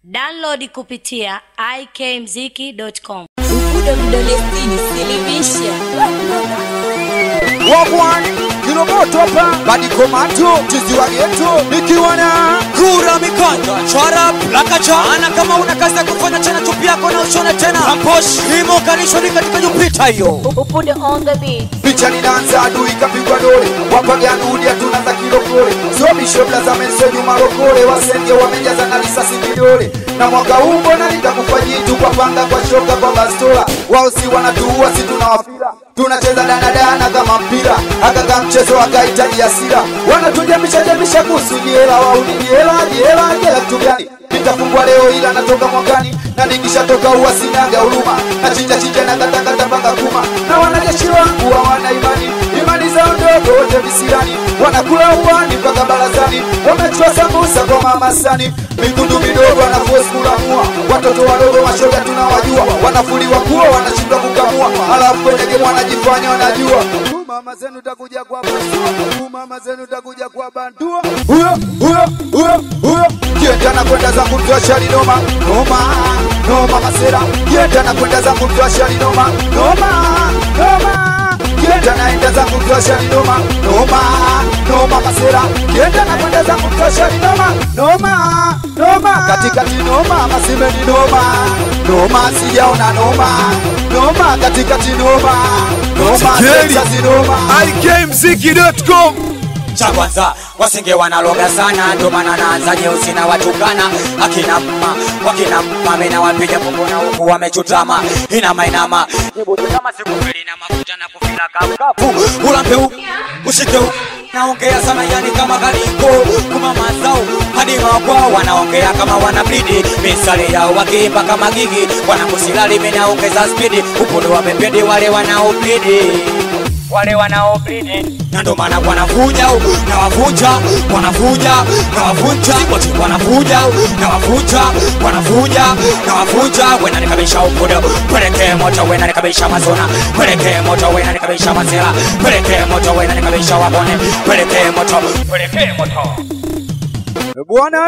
Download kupitia ikmziki.com. Ukuda mdolestini silimisha Wagwan Kilomoto hapa Badi Komato Tizi wa Geto Nikiwa na Kura mikanda Chara Plakacha Ana kama una kazi ya kufanya tena chupi yako na ushone tena Kamposh Himo kanisho ni katika jupita hiyo Upude on the beat. Picha ninaanza adui kapigwa dole Wapage anudia tunaza kilokole So bishobla za menso nyuma rokole Wasenge wamejaza na risasi vidole Na mwaka huu mbona nitakufanyitu kwa panga kwa shoka kwa bastola Wao si wanatuua si tunawafila Tunacheza danadana kama mpira Haka mchezo wakahitaji hasira Wanatujamisha kuhusu jela Wauni jela kitu gani Nitafungwa leo ila natoka mwakani Na nikisha toka uwa sinaga huruma Na chinja na katakata paka kuma Na wanajeshi wangu hawana imani zao ndogo wote visirani Wanakula uwani mpaka barazani Wamechua sambusa kwa mama sani Mikundu midogo wanafuesi kulamua Watoto wadogo mashoga tunawajua Wanafuliwa kuwa wanashindwa kukamua Alafu kwenye game wanajifanya wanajua Mama zenu takuja kwa bandua Mama zenu takuja kwa bandua Huyo Kienda na kwenda zangu mtu wa shari noma masera Kienda na kwenda zangu mtu wa shari noma Kienda naenda zangu mtu wa shari noma masera Kienda na kwenda zangu mtu wa shari noma Katikati noma masimeni noma sijaona noma katikati noma Texas noma ikmziki.com Cha kwanza wasinge wanaloga sana ndo maana naanza nyeusi na watukana wakina mama mena wapiga mbona huku wamechutama inama nibote kama sikufeli na mafuta na kufila kafu ulampe ushike naongea sana yani kama galiko kuma mazao hadi makwao wanaongea kama wanabidi misali yao wakiimba kama gigi wanakusilali mimi naongeza speed upondo wamepende wale wanaoblidi na ndo maana wanavuja wena nikabisha upodo peleke moto wena nikabisha mazona peleke moto wena nikabisha mazela peleke moto wena nikabisha wabone peleke moto Bwana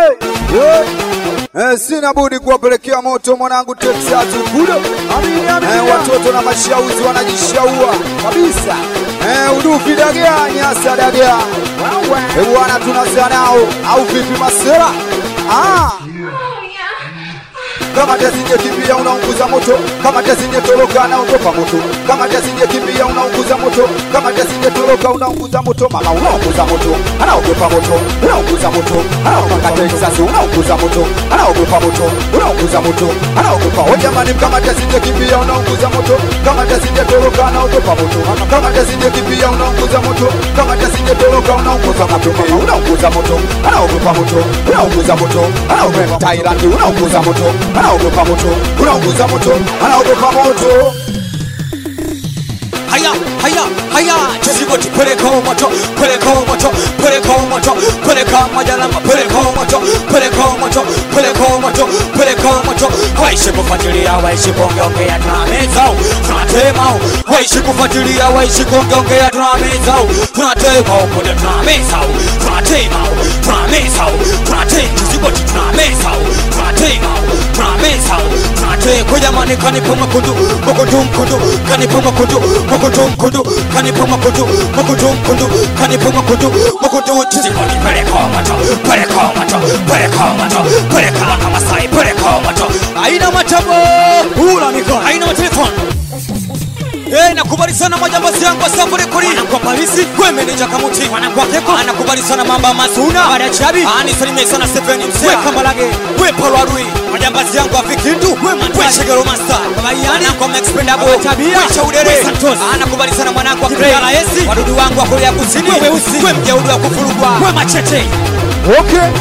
sina budi kuwapelekea moto mwanangu Texas kule. Watoto na mashauzi wanajishaua kabisa. Udufi dagea nyasa dagea. Bwana tunazaa nao au vipi masera? Kama tazinje kimbia unaunguza moto Kama tazinje toroka unaogopa moto Kama tazinje kimbia unaunguza moto Kama tazinje toroka unaunguza moto Mama unaunguza moto Anaogopa moto Unaunguza moto Anaogopa Texas unaunguza moto Anaogopa moto Unaunguza moto Anaogopa O jamani kama tazinje kimbia unaunguza moto Kama tazinje toroka unaogopa moto Kama tazinje kimbia unaunguza moto Kama tazinje toroka unaunguza moto Unaunguza moto Anaogopa moto Unaunguza moto Anaogopa Thailand unaunguza moto Anaogopa moto, unaunguza moto, anaogopa moto. Haya, cheziboti peleka moto, peleka majalamba, peleka moto, waishi kufuatilia, waishi kuongea tunamezao, tunatemao, waishi kufuatilia, waishi kuongea tunamezao, tunatema upote tunamezao, tunatemao, cheziboti tunamezao, tunatemao, kwa jamani kanipa makundu, kanipa makundu, kanipa makundu, chiziboni peleka kama sai, peleka moto, haina matabo, ula mikono, haina matelefoni. Nakubali sana majambazi yangu wa safari kuri Kwa polisi, kwe meneja kamuti Kwa keko, nakubali sana mamba masuna Bada chabi, salimie sana Stephen Msea We kambalage, we palwarui Majambazi yangu wa fikindu, we shegero master Kabayani, kwa mexpendabo We chaudere, we santos Nakubali sana mwanangu wa Krea la Esi Wadudu wangu wa Korea Kusini, we usi We mjaudu wa kufurugwa, we machete Okay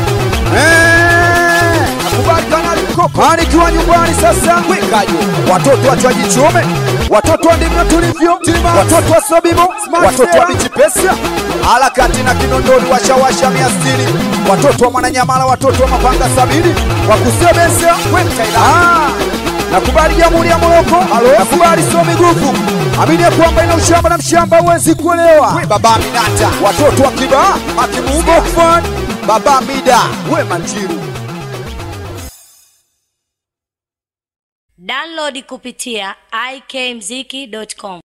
nakubali kana likoko nikiwa nyumbani sasa wekajo Watoto wachaji chome Watoto ndivyo tulivyo Watoto wa Sobimo Watoto wa Bichipesa Alakati na Kinondoni washawasha 160 Watoto wa Mwananyamala Watoto wa Mapanga 70 Wakusebesa nakubali Jamhuri ya Moroko nakubali Somi Grupu amini ya kwamba ina ushamba na mshamba huwezi kuelewa Baba Minata Watoto wa Kiba Makimugo Baba Mida we Manjiru Download kupitia ikmziki.com.